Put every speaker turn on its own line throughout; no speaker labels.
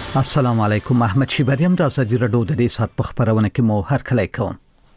السلام علیکم. احمد شیبریم د ازادي رادیو د دې سات په خبرونه کې مو هر کله کوم.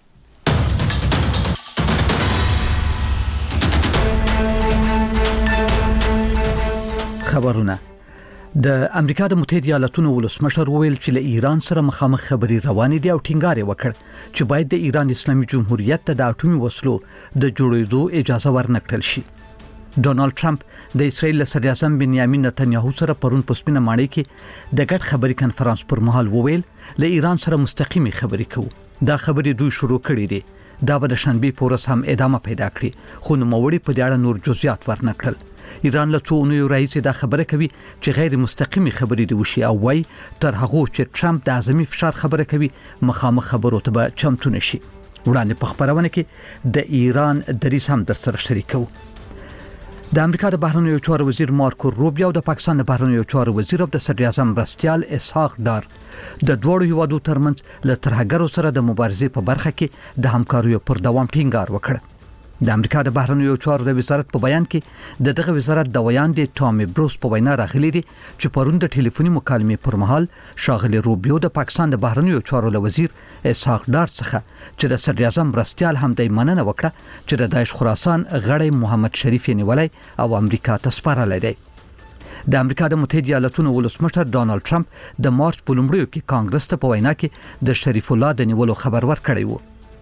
خبرونه د امریکا د متحده ایالاتونو ولسمشر وویل چې له ایران سره مخامخ خبري روانې دي او ټینګار وکړ چې باید د ایران اسلامي جمهوریت ته د اټومي وسلو د جوړېدو اجازه ورنکړل شي. ډونالد ټرمپ د اسرائیل صدر اعظم بنیامین نتنیاهو سره پرون په سپینه ماڼۍ کې د ګډ خبري کانفرنس پر مهال وویل له ایران سره مستقیمي خبري کوو. دا خبري دوی شروع کړې دي. دا به د شنبه په ورځ هم ادامه پیدا کړي خو نوموړي په دې اړه نور جزئیات ورنکړل. ایران له څو اونیو راهیسې دا خبره کوي چې غیر مستقیمي خبري دی وشي او وايي تر هغه چې ټرمپ د اعظمي فشار خبره کوي مخامخ خبرو ته به چمتو نشي. وړاندې په خبرونه کې د ایران دریځ هم در سره شریکو. د امریکا د بهرنیو چارو وزیر مارکو روبیو او د پاکستان د بهرنیو چارو وزیر او د صدر اعظم مرستیال اسحاق ډار د دوړو هیوادو ترمنځ له ترهګرو سره د مبارزې په برخه کې د همکاریو پر دوام ټینګار وکړ. د امریکا د بهرنیو چارو د وزارت په بیان کې دغه وزارت د ویان د ټامي بروس په وینا راغلي دي چې پرون د ټلیفوني مکالمې پر مهال شاغلي روبیو د پاکستان د بهرنیو چارو له وزیر اسحاق ډار څخه چې د صدر اعظم مرستیال هم د مننه وکړه چې د داعش خراسان غړی محمد شریف نیولای او امریکا ته سپارلی دی. د امریکا د متحده ایالاتونو ولسمشر ډونالد ټرمپ د مارچ په لومړیو کې کانګرس ته په وینا کې د شریف الله د نیولو خبر ورکړی و.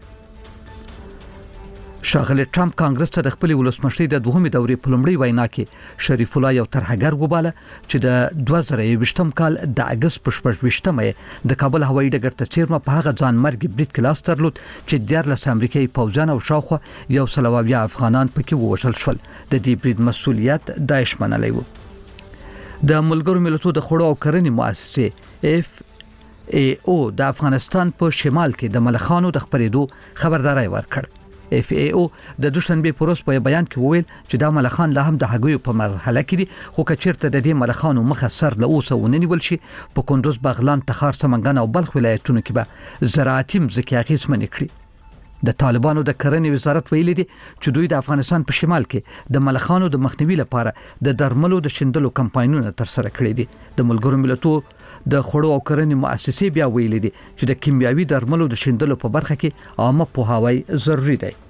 شاغلی ټرمپ کانګرس ته د خپل ولسمشرۍ د دوهمې دورې په لومړۍ وینا کې شریف الله یو ترهګر وباله چې د 2020 کال د اگست په 28مه د کابل هوایي ډګر ته چیرمه په هغه ځان مرګ برید کلاس ترلود چې 14 امریکایي پوځیان او شاوخوا 100 افغانان پکې ووژل شول. د دې برید مسؤلیت داعش منلی و. د ملګرو ملتونو د خوړو او کرنې مؤسسې FAO د افغانستان په شمال کې د ملخانو د خبرېدو خبرداري ورکړ. FAO د دوشنبه پروس په بیان کې وویل چې دا ملخان لا هم د هغوی په مرحله کې دي خو کچیرته د دې ملخانو مخه سر له اوسه ونیول شي په کندوز، بغلان، تخار، سمنګان او بلخ ولایتونو کې به زراعتي مځکې اغیزمنې کړي. د طالبانو د کرنې وزارت ویلي دي چې دوی د افغانستان په شمال کې د ملخانو د مخنیوي لپاره د درملو د شندلو کمپاینونه تر سره کړي دي. د ملګرو ملتونو د خوړو او کرنې مؤسسې بیا ویلي دي چې د کیمیاوي درملو د شندلو په برخه کې عامه پوهاوی ضروری دی.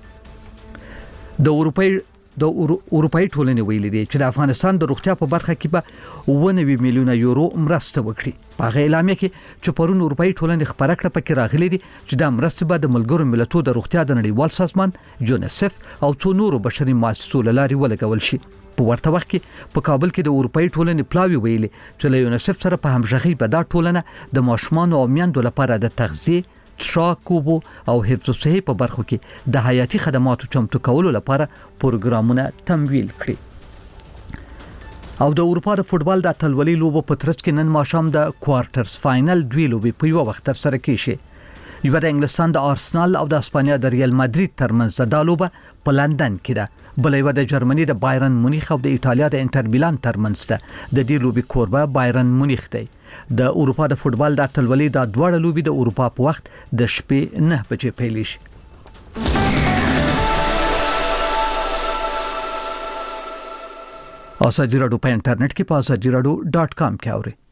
د اروپאי ټولنې ویلي دي چې د افغانستان د روغتیا په برخه کې به 9 میلیونه یورو مرسته وکړي. په هغه اعلامیه کې چې پرون اروپאי ټولنې خبره کړه پکې راغلي دي چې د مرسته به د ملګرو ملتونو د روغتیا د نړیوال سازمان یونیسف او څو نورو بشري مؤسسو لاري ولګول شي. په ورته وخت کې په کابل کې د اروپאי ټولنې پلاوی ویلي چې له یونیسف سره په همغږي به دا ټولنه د ماشومان او میندو لپاره د تغذیه، تشاکوبو او حفظ الصحه په برخو کې د حیاتي خدماتو چمتو کولو لپاره پروګرامونه تمویل کړي. او د اروپا د فوتبال د اتلولۍ لوبو په ترڅ کې نن ماښام د کوارټرز فائنل دوی لوبې په یو وخت تر سره کیږي. یو د انګلستان د آرسنال او د اسپانیا د ریال مادرید ترمنځ د لوبه په لندن کې ده. بلې و د جرمني د بایرن مونیخ او د ایتالیا د انټر میلان ترمنځ ده. د دې لوبې کوربه بایرن مونیخ دی. د اروپا د فوتبال د اتلولۍ د دوه لوبې د اروپا په وخت د شپې 9 بجې پیل شي. ازادي رادیو په انټرنیټ کې په azadiradyo.com کې اورئ.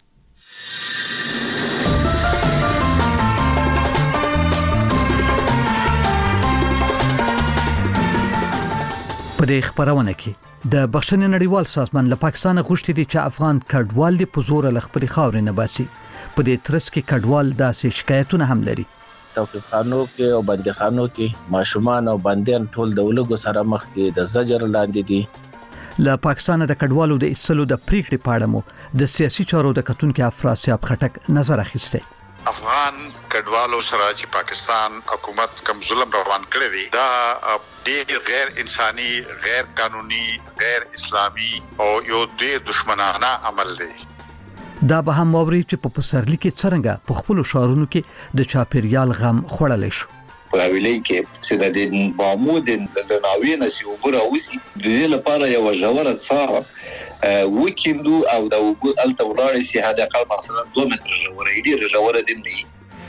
په دې خبرونه کې د بخښنې نړیوال سازمان له پاکستان غوښتي دي چې افغان کډوال د پزور لخپري خاورې نه باسي. په دې ترڅ کې کډوال داسې شکایتونه هم لري.
توقیفخانو کې او بندیخانو کې ماشومان او بندیان ټول د ولګو سره مخ کې د زجر لاندې دي.
له پاکستان د کډوالو د ایستلو د پریکړې په اړه مو د سیاسي چارو د کتونکو افراسیاب خټک نظر اخیسته.
افغان کډوالو سره چې پاکستان حکومت کوم ظلم روان کړی دی دا ډیر غیر انساني، غیر قانوني، غیر اسلامي او یو ډیر دشمنانه عمل دی.
دا به هم موري چې په پسرلی کې څنګه په خپل شهرونو کې د چاپیریال غم خوړل شي.
په ویلې کې چې د دې بامود د ناوینه سی وګړه اوسي د دې لپاره یو ژوره څاه وکیندو او د وګړو التولاري سي هدا قل مثلا 2 متر ژوره ډیر ژوره دی نه.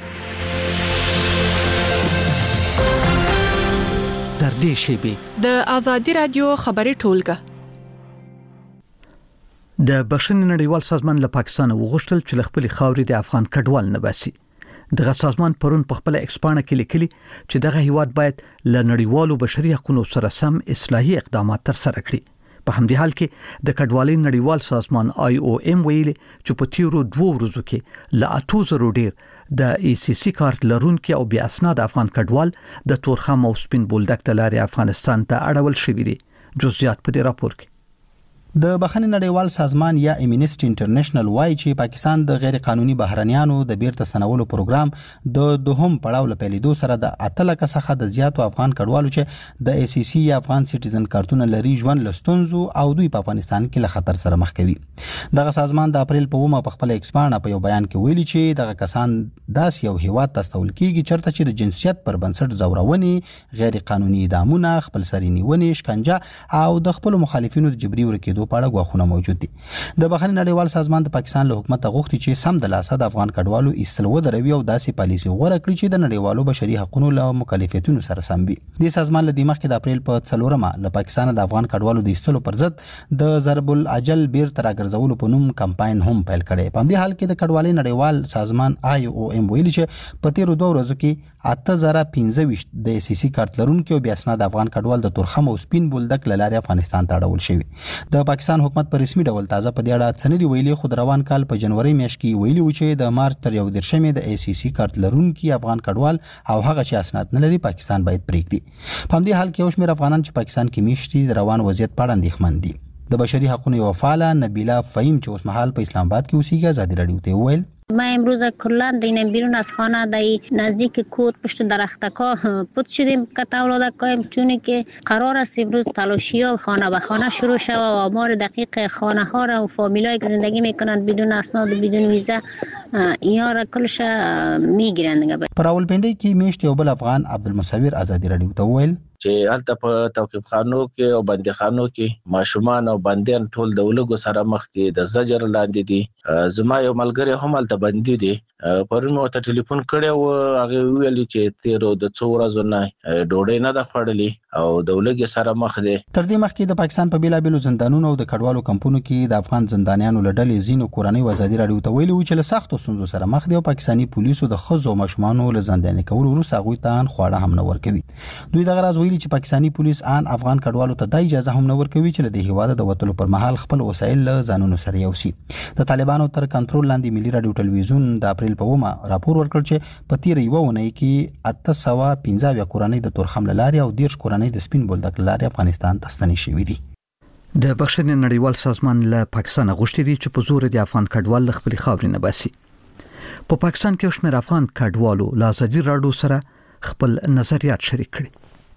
تر دې شی به
د ازادي رادیو خبري ټولګه
د بشري نړیوال سازمان له پاکستان وغوښتل چې خپل خاورې د افغان کډوال نه باسي. دغه سازمان پرون په خپل ایکسپانه کې لیکلي چې دغه هیواد باید له نړیوالو بشري حقوقو سره سم اصلاحي اقدامات تر سره کړي. په همدې حال کې د کډوالۍ نړیوال سازمان IOM ویلي چې په تیرو 2 ورځو کې له 800 ډیر د ECC کارت لرونکي او بیا اسناد افغان کډوال د تورخم او سپین بولدک د لارې افغانستان ته اړول شوي دي. جزئیات په دې راپور کې.
د بخښنې نړیوال سازمان یا امنیسټي انټرنیشنل وايي چې پاکستان د غیر قانوني بهرنیانو د بیرته ستنولو پروګرام د دوهم پړاو له پیلېدو سره د 8 لک څخه د زیاتو افغان کډوالو چې د ACC یا افغان سټیزن کارتونه لري ژوند لستونزو او دوی په افغانستان کې له خطر سره مخ کوي. دغه سازمان د اپریل په 1 په خپل ایکسپانه په یو بیان کې ویلي چې دغه کسان داس یو هیواد ته استول کیږي چرته چې د جنسیت پر بنسټ زورونې، غیر قانوني اعدامونه، خپلسري نیونې، شکنجه او د خپل مخالفینو د جبري ورکېدو په اړه غواخونه موجود دي. د بخښنې نړیوال سازمان د پاکستان له حکومت غوښتي چې سم د لاسه د افغان کډوالو ایستل ودروي او داسې پالیسي غوړه کړي چې د نړیوالو بشري حقوقو له مکلفیتونو سره سم وي. د سازمان له دماغ د اپریل په 4مه له پاکستان د افغان کډوالو د ایستلو پر ضد د ضرب العجل بیر تر راګرځولو په نوم کمپاین هم پیل کړي. په دې حال کې د کډوالۍ نړیوال سازمان IOM ویلي چې په تیرو 2 ورځو کې 8025 د ACC کارت لرونکي او بیا اسناد افغان کډوال د تورخم او سپین بولدک لارې افغانستان ته اړول شوی. د پاکستان حکومت په رسمي ډول تازه په دې اړه سندې ویلي خو روان کال په جنوري میاشت کې ویلي و چې د مارچ تر 11 د ACC کارت لرونکي افغان کډوال او هغه چې اسناد نه لري پاکستان باید پریږدي. په دې حال کې یو شمېر افغانان چې پاکستان کې میشتي د روان وضعیت په اړه اندېښمن دي. د بشري حقوقو یو فعال نبیله فهیم چې اوس مهال په اسلام آباد کې اوسېږي آزادی رادیو ته وویل
ما امروز کلا دین بیرون از خانه دای نزدیک کود پشت درختکا پود شدیم که تولاد کایم چون که قرار است امروز تلاشی ها خانه به خانه شروع شود و آمار دقیق خانه ها را و فامیلایی که زندگی میکنند بدون اسناد و بدون ویزا اینا را کلش میگیرند.
پر راولپنډي کې میشت یو بل افغان عبدالمصور آزادی رادیو ته وویل
چې هلته په توقیف خانو کې او بندي خانو کې ماشومان او بندیان ټول د ولګو سره مخ دي، د زجر لاندې دي. زما یو ملګری هم هلته بندي دي. پرون مو ته ټلیفون کړی و، هغه ویلي چې تیرو د 2 ورځو نه ډوډۍ نه ده خوړلې او د ولګي سره مخ دي.
تر دې مخکې د پاکستان په بیلابیلو زندانونو او د کډوالو کمپونو کې د افغان زندانیانو لړلې زینو کورنۍ آزادی رادیو ته ویلي و چې له سختو ستونزو سره مخ دي او پاکستاني پولیسو د خزو ماشومانو له زنداني کولو وروسته هغوی ته خواړه هم نه ورکوي. دوی دغه راز ویلي چې پاکستاني پولیس ان افغان کډوالو ته د اجازه هم نه ورکوي چې له دې هیواده د وټلو پر مهال خپل وسایل له ځانونو سره یوسي. د طالبانو تر کنټرول لاندې ملي رادیو ټلویزیون د اپریل په 1 راپور ورکړ چې په تیر یو ونې کې 815 کورنۍ د تورخم لارې او 10 کورنۍ د سپین بولدک لارې افغانستان ته ستنې شوې دي.
د بخښنې نړیوال سازمان له پاکستان غوښتي دي چې په زور د افغان کډوال خپل خاورې نه باسي. په پاکستان کې شمېر افغان کډوالو له آزادي رادیو سره خپل نظریات شریک کړي.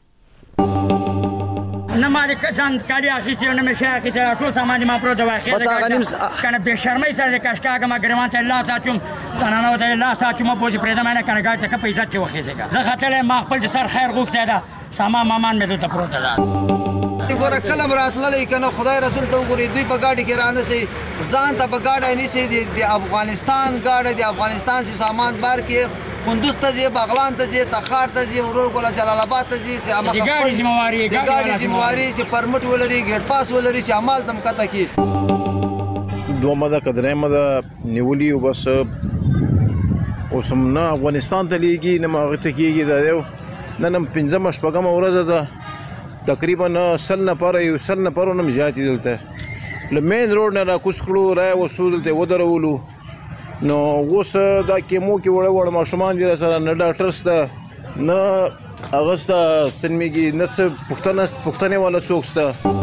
نه مالک ځان کاری اخیستی نه مشه اخیستی ټول سامان ما پروت واخیسته بس هغه نیم کنه به شرمای سره کاشکاګه ما ګرمان ته الله ساتم تنانو ته الله ساتم په پوجي پرې دا مې کنه ګاټه کې پیسې کې وخیزه زه خاطر ما خپل سر خیر غوښته دا سامان مامان مې ته پروت ده.
ګوره کلم راتللی کنه خدای رسول ته وګوري دوی په گاډي کې رانه سي ځان ته په گاډي نه سي د افغانستان گاډي د افغانستان سي سامان بار کې کندوز ته ځي، بغلان ته ځي، تخار ته ځي، ورور ګل جلال آباد ته ځي، سي امه
ګاډي
ذمہواری سي پرمټ ولري، ګیټ پاس ولري، سي عمل تم کته کی
دوه مده قدرې مده نیولي او بس اوسم نه افغانستان ته لیږي نه ماغه ته کیږي دا یو نن 15 شپږم ورځ ده تقریبا 100 نفر یو 100 نفر نم زیاتې دلته لمین روډ نه را کوس کړو را وسول ته ودرولو نو اوس دا کیمو کې وړ ماشومان دي سره نه ډاکټر سره نه اغستا سنمیږي نه څه پښتنه ولا څوکسته.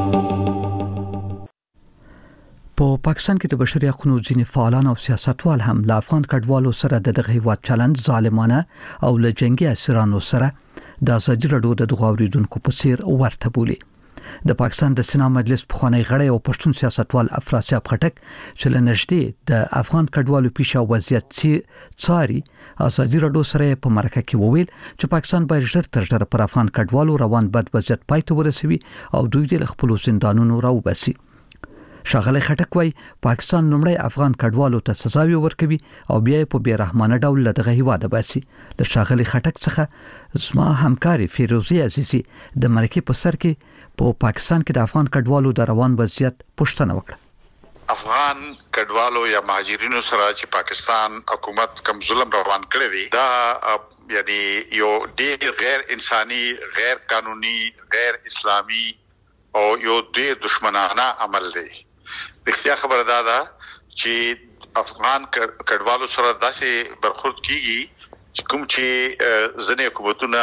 په پاکستان کې د بشري حقوقو ځینې فعالان او سیاستوال هم له افغان کډوالو سره د دغه هیواد چلند ظالمانه او له جنگي اسیرانو سره د آزادي رادیو د غوړیدونکو په څیر ورته بولی. د پاکستان د سنا مجلس پخوانی غړی او پښتون سیاستوال افراسیاب خټک چې له نږدې د افغان کډوالو پیښه وضعیت څاري آزادي رادیو سره په مرکه کې وویل چې پاکستان باید ژر تر ژره پر افغان کډوالو روان بد وضعیت پای ته ورسوي او دوی د خپل زندانونو راوباسي. ښاغلی خټک وايي پاکستان لومړی افغان کډوالو ته سزاوي ورکوي او بیا په بیرحمانه ډول دغه هیواد باسي. د ښاغلی خټک څخه زما همکاري فیروزی عزیزی د مرکه په سر کې په پاکستان کې د افغان کډوالو د روان وضعیت پوښتنه وکړه.
افغان کډوالو یا مهاجرینو سره چې پاکستان حکومت کوم ظلم روان کړی دی دا یعنی یو ډیر غیر انساني غیر قانوني غیر اسلامي او یو ډیر دشمنانه عمل دی. رښتیا خبره ده چې افغان کډوالو سره داسې برخورد کیږي کوم چې ځنې حکومتونه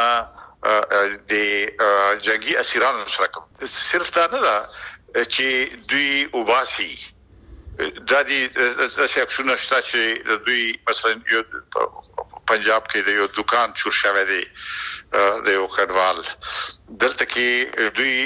د جنگي اسیرانو سره کوي. صرف دا نه ده چې دوی وباسي دا دي چې اکشن شته چې دوی مثلا یو پنجاب کې د یو دکان چور شوی دی د یو کډوال دلته کې دوی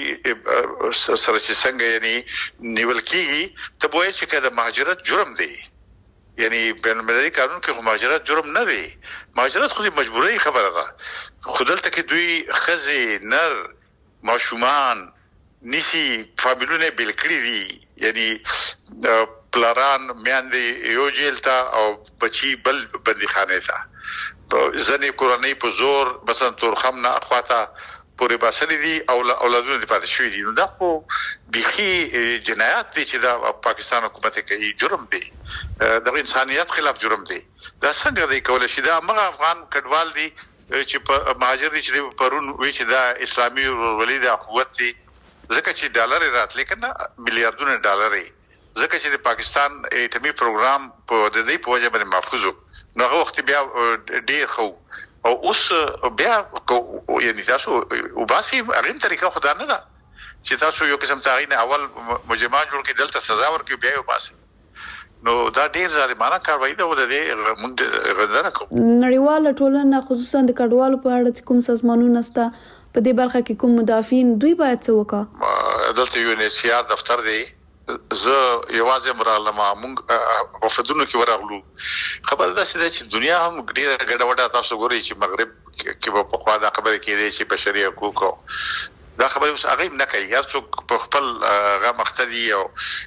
سره چې څنګه یعنی نیول کیږي ته وایي چې د مهاجرت جرم دی یعنی بین المللي قانون کې مهاجرت جرم نه دی. مهاجرت خو مجبوري خبره ده. خو دلته کې دوی خزي نر ماشومان نسی فامیلونه بل کړی دي یعنی پلاران میاندې یو جیل ته او بچي بل بندیخانه ته ځنې کورنۍ په زور مثلا تورخم نه اخواته پورې باسلې دي او اولادونه د پاتې شوی دي. نو دا خو بيخي جنایت دي چې دا پاکستان حکومت کوي جرم دی د انسانيت خلاف جرم دی. دا څنګه دی کولای شي دا موږ افغان کډوال دي چې په مهاجر دي چې پرون وی چې دا اسلامي ولید قوت دي ځکه چې ډالر راتلې کنه میلیارډونه ډالر ځکه چې د پاکستان ایټمی پروګرام په د دې په وجه باندې محفوظ نو هغه وخت بیا ډیر خو او اوس بیا یعنی تاسو وباسي هغه طریقه خدای نه ده چې تاسو یو قسم تعین اول مجرمان جوړ کې دلته سزا ورکړي بیا وباسي. نو دا ډیر ظالمانه کاروایی ده ولې موږ غندنه کوو.
نړیواله ټولنه خصوصا د کډوالو په اړه کوم سازمانونه ستا په دې برخه کې کوم مدافعین دوی باید څه وکړي؟
دلته یو نشيار دفتر دی زه یوازې مرالمه موږ وفدونو کې ورغلو. خبر ده چې دنیا هم ډیره ګډوډه تاسو ګورئ چې مغرب کې په خوا دا خبره کېده چې بشري حقوق دا خبره اوس هغه نه کوي. هر څوک په خپل غا مختدي او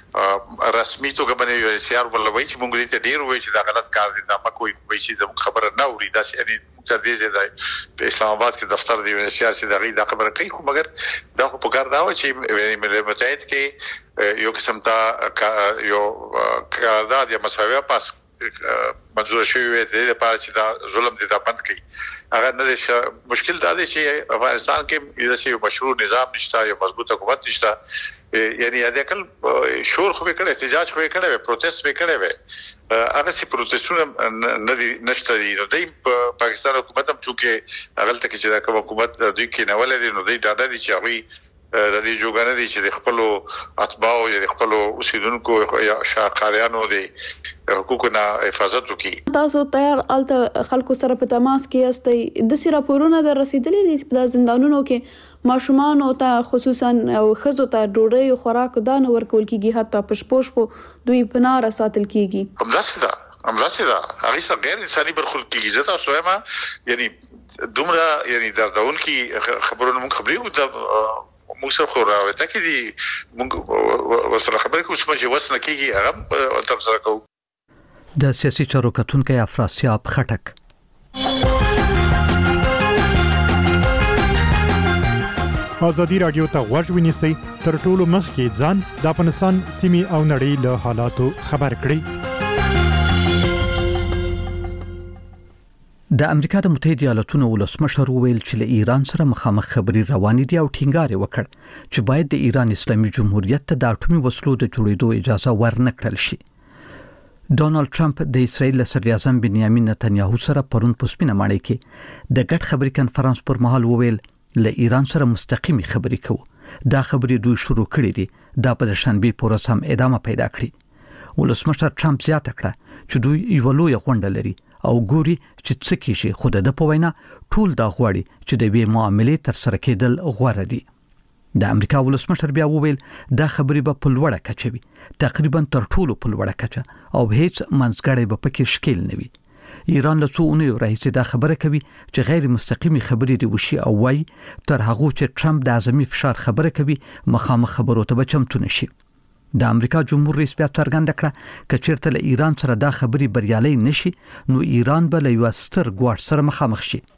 رسمي توګه باندې یو سیار ولوي چې موږ دې ته ډیر وایي چې دا غلط کار دي دا مکوې وایي چې زموږ خبره نه اوري دا چې یعنی مقتدی دی په اسلام آباد کې دفتر دی یو سیار چې دا خبره کوي خو مګر دا خو په کار دا و چې ملت متحد کې یو قسم ته یو قرارداد یا مساویه پاس منظور شوی وي د لپاره چې دا ظلم دي دا بند کړي. هغه نه دي مشکل دا دی چې افغانستان کې یو مشروع نظام نشته یو مضبوط حکومت نشته یعنی دا کل شور خو وکړي احتجاج خو وکړي پروتست وکړي هغه سي پروتستونه نه دي نشته دي. نو د پاکستان حکومت هم چې هغه ته چې دا حکومت دوی کې نه ولې نو دوی ډاډه دي چې هغه د دې جوګانه دي چې د خپل اتباع او د خپل اوسیدونکو یا شاقاریانو د حقوقو نه حفاظت وکړي.
تاسو تیار الته خلکو سره په تماس کې یاستئ د سره پورونه د رسیدلې دي په زندانونو کې ماشومان او ته خصوصا او خزو ته ډوډۍ او خوراک دان ورکول کیږي حتی پښپوش دوی پناه ساتل کیږي.
همداسې دا هغه څه غیر انساني برخورد کیږي. زه تاسو وایم یعنی دومره یعنی دردون کی خبرونه مونږ خبرې او موږ سره خو راوته کې دي موږ ورسره خبرې کوو چې وسنه کېږي هغه تر سره کوو.
د سیاسي چارو کتونکو افراسیاب خټک
ازادي رادیو ته غوږ ونیسئ تر ټولو مخکې ځان د افغانستان سیمې او نړۍ له حالاتو خبر کړئ.
د امریکا د متحده ایالاتونو ولسمشر ویل چې له ایران سره مخامخ خبري روانې دي او ټینګار وکړ چې باید د ایران اسلامي جمهوریت ته د اټومي وسلو د جوړېدو اجازه ورنکړل شي. ډونالد ټرمپ د اسرایل صدر اعظم بنیامین نتنیاهو سره پرون په سپینه ماڼۍ کې د ګډ خبري کانفرنس پر مهال وویل له ایران سره مستقیمي خبري کوو. دا خبري دوی شروع کړې دي دا په شنبه پورې سم ادامه پیدا کړې. ولسمشر ټرمپ زیاته کړه چې دوی یو لوی غونډه لري او ګوري چې څه کیږي خو د په وینا ټول دا غواړي چې د وی معاملې تر سره کېدل غوړه دي. د امریکا ولسمشر بیا وویل دا خبرې به په لوړه کچه وي تقریبا تر ټولو په لوړه کچه او هیڅ منځګړی به پکې شکل نه وي. ایران له څو اونیو راهیسې دا خبره کوي چې غیر مستقیمي خبرې دی وشي او وای تر هغه چې ټرمپ د اعظمي فشار خبره کوي مخامخ خبرو ته به چمتو نشي. د امریکا جمهور رئیس بیا څرګنده کړه چې چیرته له ایران سره دا خبري بریالي نشي نو ایران به له یو ستر ګواښ سره مخامخ شي.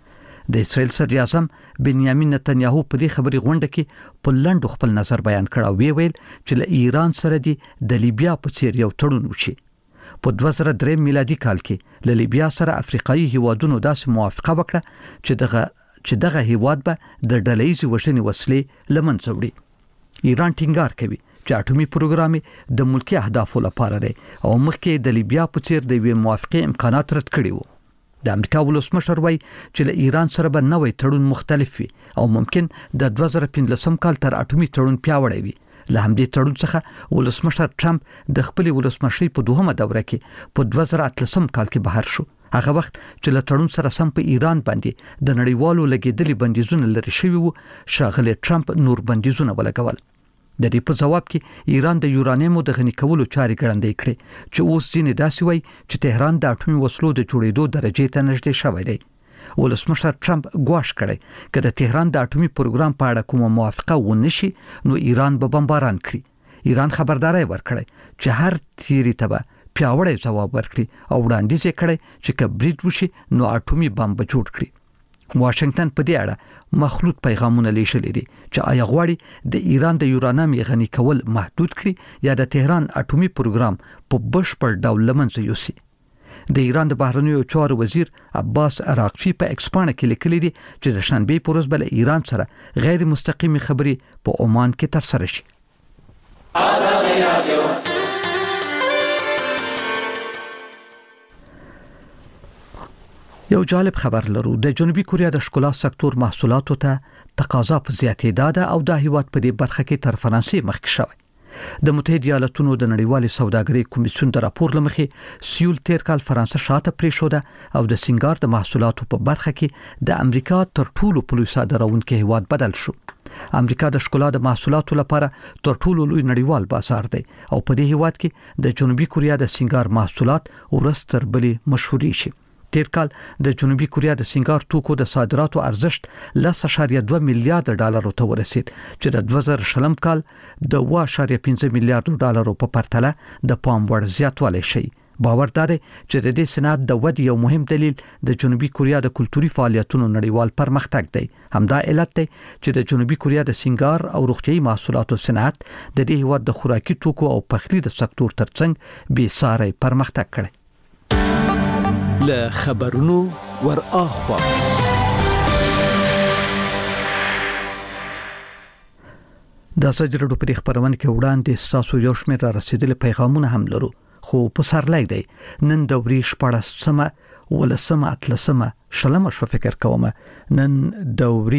د اسرایل صدر اعظم بنیامین نتنیاهو په دې خبري غونډه کې په لنډ خپل نظر بیان کړ او ویل چې له ایران سره د لیبیا په څیر یو تړون وشي. په 2003 میلادي کال کې له لیبیا سره افریقایي هیوادونو داسې موافقه وکړه چې دغه هیواد به د ډله‌ایزې وژنې وسلې له منځه وړي. ایران ټینګار کوي چې اټومي پروګرام د ملکی اهدافو لپاره دی او مخکې د لیبیا په څیر د وی موافقه امکانات رد کړي وو. د امریکا ولسمشر وایي چې له ایران سره به نوې تړون مختلف وي او ممکن د 2015 کال تر اټومي تړون پیاوړی وي. له همدې تړون څخه ولسمشر ټرمپ د خپل ولسمشي په دوهمه دوره کې په 2013 کال کې بهر شو. هغه وخت چې له تړون سره سم په ایران باندې د نړیوالو لګیدلي بندیزونه لري شوی وو، ښاغلی ټرمپ نور بندیزونه ولګول. د دې په جواب کې ایران د یورانیمو د غني کولو چارې ګړندې کړې چې اوس ځینې داسې وایي چې تهران د اټومي وسلو د جوړېدو درجه ته نږدې شوی دی. ولسمشر ټرمپ ګواښ کړی چې د تهران د اټومي پروګرام په اړه کومه موافقه ونشي نو ایران به بمباران کړي. ایران خبرداري ورکړي چې هر تیری ته پیاوړی جواب ورکړي او وړاندیز یې کړی چې کبریت وشي نو اټومي بم به جوړ کړي. واشنگټن په دې اړه مخلوط پیغامونه لیږلي دي چې آیا غواړي د ایران د یورانیم غني کول محدود کړي یا د تهران اټومي پروګرام په بشپړ ډول لمنځه یوسي. د ایران د بهرنیو چارو وزیر عباس عراقچی په ایکسپانه کې لیکلي دي چې د شنبه په ورځ بل ایران سره غیر مستقیمي خبري په عمان کې ترسره شي. آزادي رادیو یو جالب خبر لرو. د جنوبي کوریا د ښکلا سکتور محصولاتو ته تقاضا په زیاتېدا ده او د هیواد په دې برخه کې تر فرانسې مخکې شوی. د متحده ایالاتونو د نړیوالې سوداګرۍ کمیسیون د راپور لمخې سیول تیر کال فرانسه شاته پریښوده او د سنگار د محصولاتو په برخه کې د امریکا تر ټولو پلوي صادرونکو هیواد بدل شو. امریکا د ښکلا د محصولاتو لپاره تر ټولو لوی نړیوال بازار دی او په دې هیواد کې د جنوبي کوریا د سنگار محصولات ورستر بلې مشهوري شي. تیر کال د جنوبي کوریا د سنگار توکو د صادراتو ارزښت 10.2 میلیارډ ډالرو ته ورسید چې د 2020 کال د 1.5 میلیارډ ډالرو په پرتله د پام وړ زیاتوالی شي. باور دی چې د دې صنعت د ودې یو مهم دلیل د جنوبي کوریا د کلتوري فعالیتونو نړیوال پرمختګ دی. همدا علت دی چې د جنوبي کوریا د سنگار او روغتيایي محصولاتو صنعت د دې هیواد د خوراکي توکو او پخلي د سکتور ترڅنګ بې ساري پرمختګ کړی.
له خبرونو ور اخوا
د سجرډو په خبرونه کې وړاندې تاسو یو شمېر را رسیدلي پیغامونه هم لرو خو په سرلای دی نن دوري 14مه ولسمه اتلسمه شلمه شو فکر کوم نن دوري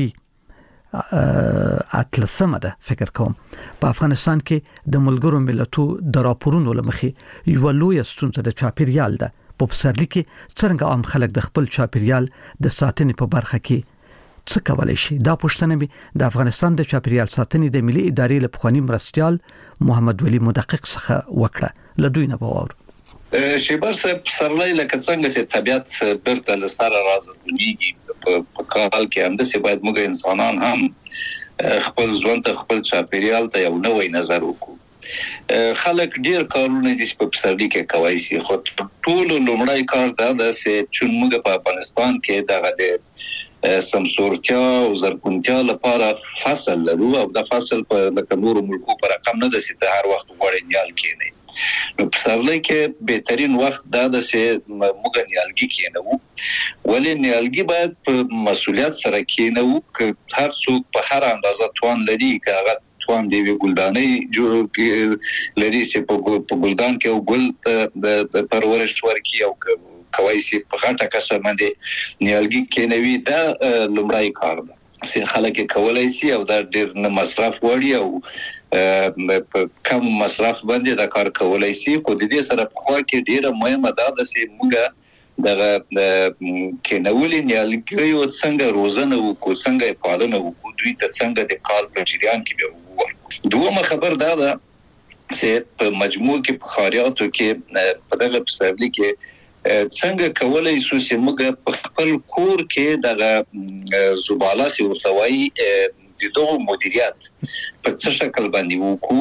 اتلسمه ده فکر کوم. په افغانستان کې د ملګرو ملتو د راپورونو لمخې یو لوی ستونزه د چاپیریال ده. په پسرلي کې څنګه عام خلک د خپل چاپیریال د ساتنې په برخه کې څه کولای شي؟ دا پوښتنه به د افغانستان د چاپیریال ساتنې د ملي ادارې له پخوانی مرستيال محمد ولی مدقق څخه وکړه. لدوی نه باور
شیبر صاحب پسرلي لکه څنګه چې طبيعت برته لسره راځي په کال کې هم د سی باید موږ انسانان هم خپل ژوند ته خپل چاپیریال ته یو نوې نظر وکړو. خلک ډیر کارونه دي په پسرلي کې کوي سي خو ټول لومړی کار دا چې چې موږ په افغانستان کې دغه د سمسورتیا او زرګونتیا لپاره فصل لرو او د فصل په لکه نور ملکو پر رقم نه د سي هر وخت وړي نیال کېنی. نو پسرلي کې بهترین وخت دا چې موږ نیالګي کېنو ولې نیالګي باید په مسؤلیت سره کېنو ک هر څوک په هر اندازه توان لري کاغه توان دی ګلداني جوړ لري چې په ګلدان کې او ګل د پرورش ورکی او کوي چې په غټه کسه باندې نیالګي کېنوي دا لومړی کار ده چې خلک کولای شي او دا ډیر نه مصرف وړي او په کم مصرف باندې دا کار کولای شي. خو د دې سره په خوا کې ډیره مهمه ده چې موږ دغه کېنولې نیالګي او څنګه روزنه وکړو څنګه پالنه وکړو دوی ته څنګه د کال په جریان کې به وګورو. دومره خبر دا ده چې په مجموع کې په خاریاتو کې په دغه پسرلي کې څنګه کولای شو چې موږ په خپل کور کې دغه زباله سي ورتوي د دوه مدیریت په څه شکل باندې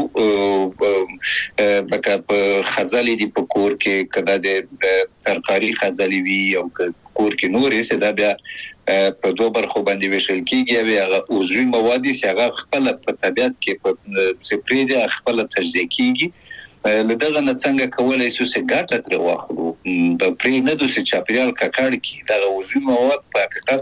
وکړو لکه په خزالي دی په کور کې کدا د ترکاری خزالي وی او کور کې نورې سه دا بیا په دوه برخو باندې ویشل کیږي او هغه عضوي مواد چې هغه خپل په طبيعت کې په سپری دي خپل تجزیه کیږي لدغه نه څنګه کولای شو چې ګټه تر واخلو په پری نه دوی چاپیریال ککړ کی دا عضوي مواد په حقیقت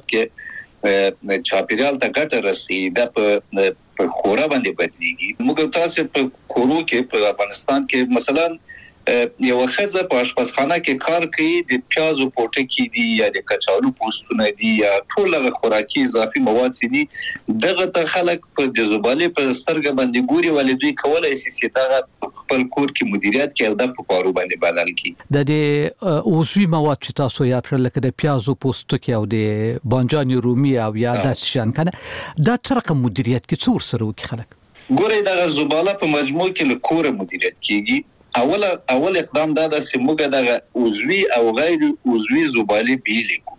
کې چاپیریال ته ګټه رسي دا په خورا باندې بدليږي موږ تاسو په کورو کې په افغانستان کې مثلا یو خزه په آشپزخانه کې کار کوي د پیازو پوټکی دي یا د کچالو پوستونه دي یا ټول هغه خوراکي اضافي مواد دي دغه ته خلک په د زبالې په سترګه باندې ګوري ولې دوی کولای شي چې دا خپل کور کې مدیریت کوي او د پارو باندې بدل کړي
د عضوي مواد چې تاسو یاد کړل لکه د پیازو پوستکی او د بانجان رومي او یا د شان کنه دا څرخه مدیریت کې څور سره وکړي خلک
ګوري دغه زباله په مجموع کې له کور مدیریت کیږي اول اقدام دا د سیموګه د عضوي او غیر عضوي زباله بیلیکو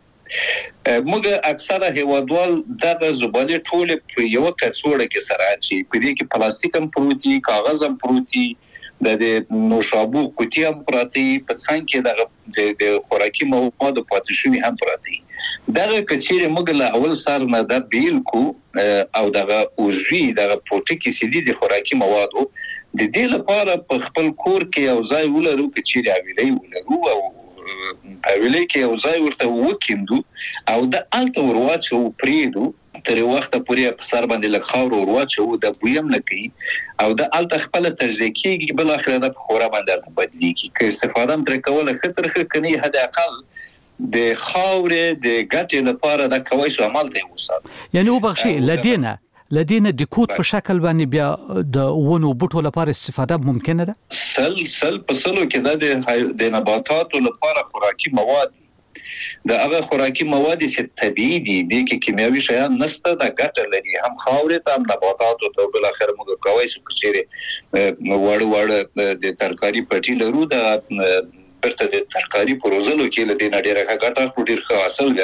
موږ اکثره هیوادوال دغه زباله ټول په یو کڅوړه کې سره اچي په دې کې پلاستیک هم پروتي کاغذ هم پروتي د نوشابو کوټي هم پراتی په څنګه د خوراکي مواد پاتې شوی هم پراتی دغه کچېره موږ له اول سره نه د بیلکو او دغه عضوي دغه پروتیکي سیدي د خوراکي موادو د دې لپاره په خپل کور کې او ځای ولرو چې راویلې ولرو او راویلې کې او ځای ورته وکیندو او د الته ورواچو پریدو تر وخت پورې په سر باندې لږ خاور ورواچو د بویم نه کوي او د الته خپل تجزیه کیږي بل اخر د خورا باندې بدلیږي که استفاده تر کوله خطر کني حد اقل د خاورې د ګټې لپاره د کوي شو عمل دی وسات
یعنی وبخشي لدينا د کوټ په شکل باندې بیا د ونو بوټو لپاره استفاده ممکنه ده
سل په سلو کې د نباتاتو لپاره خوراکي مواد د هغه خوراکي مواد چې طبيعي دي د کیمیاوي شیان نشته د ګټه لري هم خاورې ته هم نباتاتو ته بل اخر موږ کوي چې چیرې وړ د ترکاری پټي لرو د برته د ترکاری پروزلو کې لدې نډیره ګټه خو ډیر ښه حاصل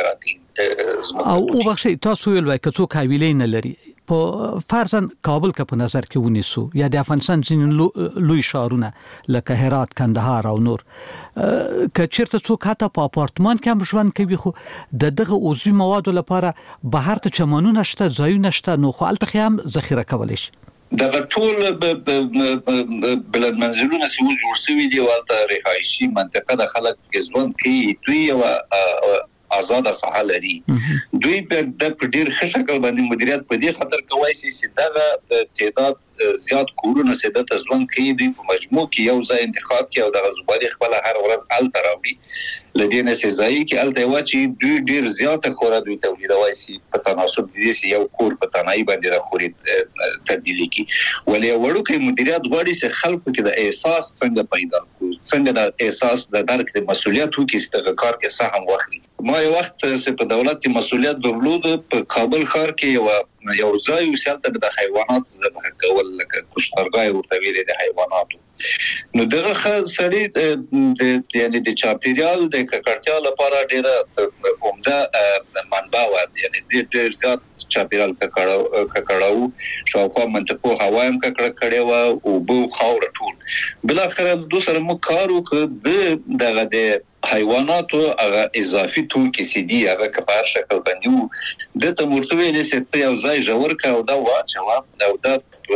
لري
او وبخشي تاسو ویل وای کڅو حویلې نه لري په فرضاً کابل کا په نظر کې ونیسو یا د افغانستان ځینې لوی شهرونه لکه هرات کندهار او نور کچیرته څوک حتی په اپارتمان کې هم ژوند کوي خو دغه عضوي موادو لپاره بهر ته چمنونه شته ځایونه شته نو خو الته هم ذخیره کولای شي
دغه ټول بلد منزلونه چې جوړ شوي دي ولته رهایشي منطقه د خلک ژوند کوي دوی او آزاد ساحه لري دوی په ډیر ښه شکل باندې مدیریت په دې خاطر کوي چې دغه تعداد زیات کورونه سده ته ځوان کوي دوی په مجموع کې یو ځای انتخاب کوي او د زبالې خپل هر ورځ ال تراوړي لدينا سي ځای کې ال ته واچي دوی ډیر زیات خورا دوی تولیدوي سي په تناسب دي سي یو کور په تنای باندې د خوري تبدیلی کی ولې وړو کې مدیریت غواړي چې خلکو کې د احساس څنګه پیدا کو څنګه د احساس د درک د مسولیت وکړي چې د کار کې سهم واخلي ما یو وخت چې په دولت کې مسولیت درلود په کابل ښار کې یو ځای وسالته د حیوانات ذبح کول لکه کشتارګای ورته ویل د حیواناتو نو دغه سړی یعنی د چاپیریال د ککړتیا لپاره ډیره عمده منبع و یعنی ډیر زیات چاپیریال ککړاو شاوخوا منطقو هوا هم ککړه و او بو خاور ټول بل اخر د سره مو کارو ک دغه د حیواناتو هغه اضافي توکي سي دي هغه کبار شکل باندې د تمرتوي نسبت یو ځای جوړ کا او دا واچوا او دا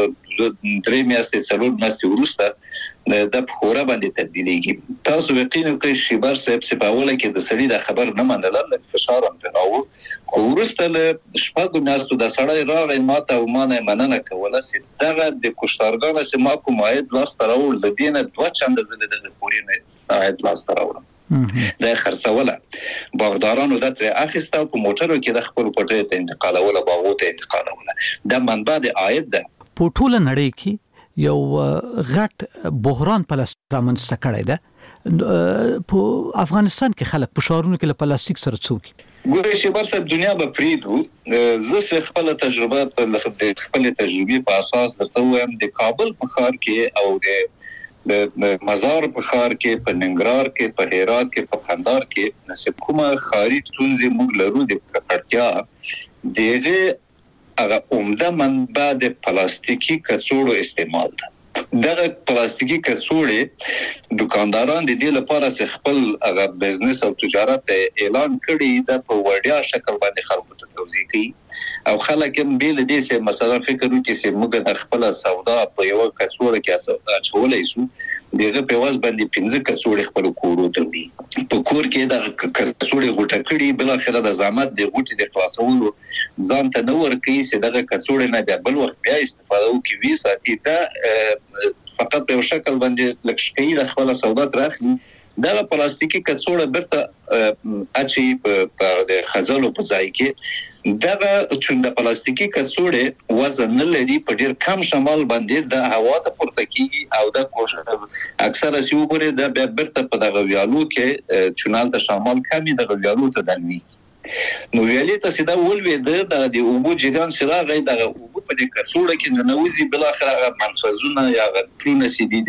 درې میاشتې څلور میاشتې وروسته د خورا باندې تبدیلیږي تاسو یقینا کوي شیبر صاحب سپاوله کې د سړي د خبر نه منل لکه فشار هم تراو خو ورسته له شپږ میاشتو د سړی راغی ماته او مانه مننه کوله چې دغه د کشتارګانو چې ما کوم عاید لاس تراو لدینه دوه چنده زله د خورینه عاید لاس تراو د خرڅوله باغدارانو د تر اخیسته په موټرو کې د خپل پټه ته انتقالوله باغو ته انتقالوله د منبع د عاید ده
په ټوله نړۍ کې یو غټ بحران پلاستیک کړی ده په افغانستان کې خلک په شهرونو کې له پلاستیک سره څوک
ګورې چې برسه دنیا به پریدو زه خپل تجربه خپل تجربه په اساس درته وایم د کابل په ښار کې او د مزار په ښار کې په ننګرهار کې په هرات کې په قندهار کې نسب کومه خاري ستونزې موږ لرو د ککړتیا دغه هغه عمده منبع د پلاستیکي کڅوړو استعمال ده دغه پلاستیکي کڅوړې دکانداران د دې لپاره چې خپل هغه بزنس او تجارت اعلان کړي د په وړیا شکل باندې خلکو ته توضیح کوي او خلک هم بیل دي چې مثلا فکر وکړي چې موږ د خپل سودا په یو کڅوړه کې اچولای شو دغه په واس باندې 15 کڅوړې خپل کورو ته وړي په کور کې د کڅوړې غوټه کړي بل اخر د زحمت د غوټې د خلاصولو ځان ته نور کوي چې دغه کڅوړې نه بل وخت بیا استفاده وکړي وی ساتي دا فقط په شکل باندې لکشکې د خپل سودا تراخلي دا پلاستیکي کڅوړه برته اچي په د خزلو په ځای کې دا چې د پلاستیکي کڅوړې وزن نه لري په ډیر کم شمال باندې د هوا ته پورته کیږي او د کوشش اکثره سی وګوره د برته په دغه ویالو کې چونال د شمال کمی د ویالو ته دلوي نو ویالې ته سیده ولوي د اوبو جریان سره غي د اوبو په دې کڅوړه کې ننوزي بل اخر منفذونه یا غټونه سي دي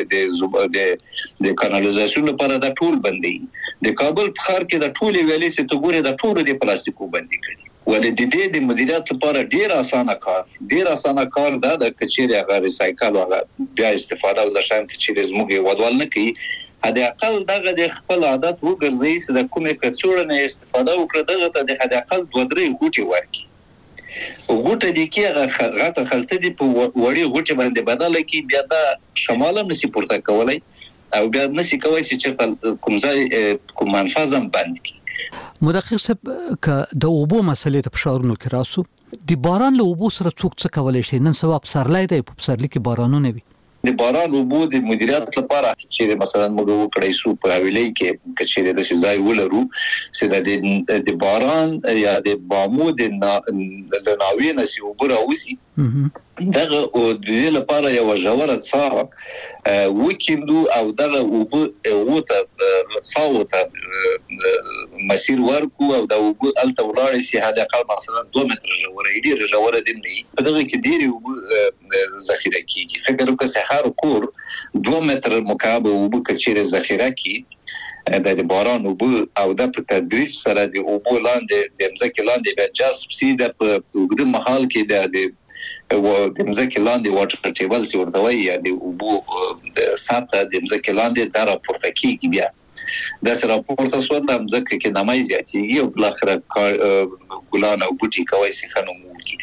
د کانالیزاسیون لپاره د ټول بندي د کابل په ښار کې د ټول ویالې سي ته ګوره د ټول د پلاستیکو بندي کړي ولې د مدیریت لپاره ډیر اسانه کار دا د کچېري هغه ریسایکل او بیا استفاده او د شان کچېري زموږ ودوال نه کوي هدا اقل دغه د خپل عادت وګرځي چې د کومه کڅوړه نه استفاده وکړه دغه ته د هدا اقل 2-3 غوټي ورکي غوټه دي کې غټه خلطه دي په وړي غوټي باندې بدل کی بیا د شمال نسی پورته کولای او بیا نسی کوي چې کوم ځای کوم منفذم بند کی
مدقق صاحب ک د اوبو مسلې ته فشارونو کې راسو د باران له اوبو سره څوک څه کولای شي نن سبا په سرلای دی په سرلی کې بارانونه وي
د باران اوبو د مدیریت لپاره چې مثلا موږ وکړای شو په ویلې کې کچېره د ځای ولرو چې د باران یا د بامو د ناوې نسی وګړه اوسي دغه او د دې لپاره یو ژوره څاه وکیندو او دغه اوبو وته څاوته مسیر ورکو او د اوبو الته ولاړ شي هدا اقل مثلا 2 متر ژوره ډیره ژوره دی نه دغه کې ډیره اوبو ذخیره کیږي فکر وکړه چې هر کور 2 متر مکعب اوبو کچېره ذخیره کی د باران اوبو او د په تدریج سره د اوبو لاندې د ځمکې لاندې به جذب سي د وګړو محل کې د ځمکې لاندې واټر ټیبل سی ورته وایي یا د اوبو سطح د ځمکې لاندې د راپورته کیږي بیا د سره راپورته سو د ځمکې کې نمای زیاتیږي او بل اخر ګلان او بوټي کوي سي خنو مولکی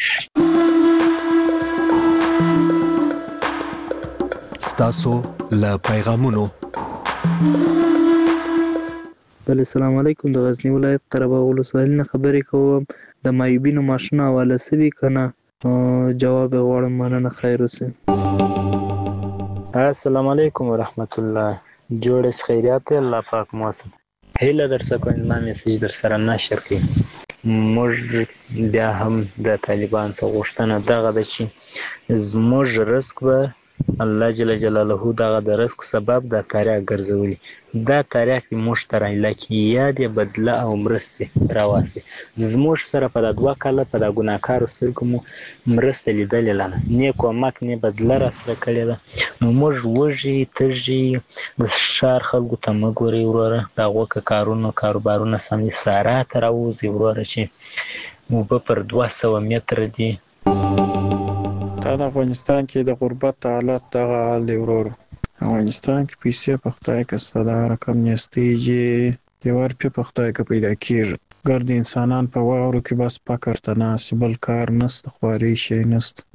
ستاسو لا پیغامونو
بل السلام علیکم د غزنی ولایت قره باغ ولسوالۍ نه خبرې کوم د مایوبینو ماشنا والا سوي کنه جواب غواړم مننه خیر اوسه
السلام علیکم ورحمت الله جوړ خیریات الله پاک موسم هله درڅ کوم ما میسج در سره نشر کړي موږ بیا هم د طالبان څخه غوښتنه دغه د چې زموږ رزق به الله جل جلاله دغه د رزق سبب د تاریخ ګرځولي دا تاریخ موږ تر لکه یاد بدله او مرسته راوستي زموږ سره په 2 کاله په د ګناکار سترګو مرسته لیدل لاله نیکو مک نه بدله را سره کړی دا نو موږ وږي ترجی د شهر خلکو ته مګوري وروره دا وکه کاروبارونه سمې ساره تر اوځي وروره چې مو په 200 متر دي
د افغانستان کې د غربت حالت دغه حال دی ورور افغانستان کې پیسې په خدای کې ستدا رقم نستېږي دیوار په خدای کې پیدا کیږي ګرد انسانان په واورو کې بس پکر تناسب کار نست خواري شي نست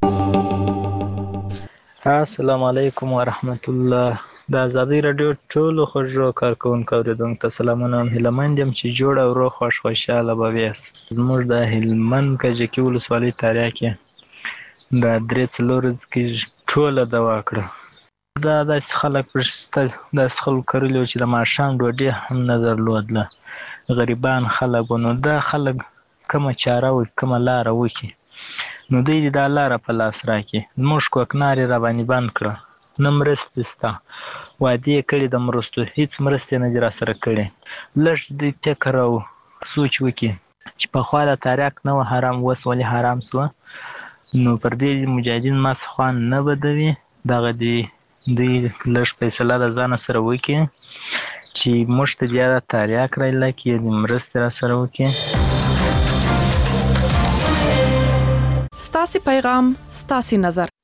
السلام علیکم ورحمت الله د ازادي رادیو ټولو خوږو کارکونکو اوریدونکو ته سلامونه هلمند يم چې جوړ او روغ خوشاله به ویاست زموږ د هلمند کجکي ولسوالۍ تاریخ کې دا درې څلورز کې ټوله دوا کړه دا د خلک پرسته د خلک کړلو چې د ماشام ډوډۍ هم نه درلودله غریبان خلک نو دا خلک کومه چاره او کومه لار وکي نو دوی د لار په لاس راکې موږ کوکناري را باندې بند کړ نه مرسته وادي کړي د مرستو هیڅ مرسته نه را سره کړي لږ د فکر او سوچ وکي چې په خوا د تاریخ نو حرام وسولي حرام سو نو پر دې مجاهدین ما څخه نه بدوي دغه دی لږ فیصله د ځان سره وکي چې مشت دی د تاریخ راځي کې د مرسته را سره وکي
ستاسو پیغام ستاسو نظر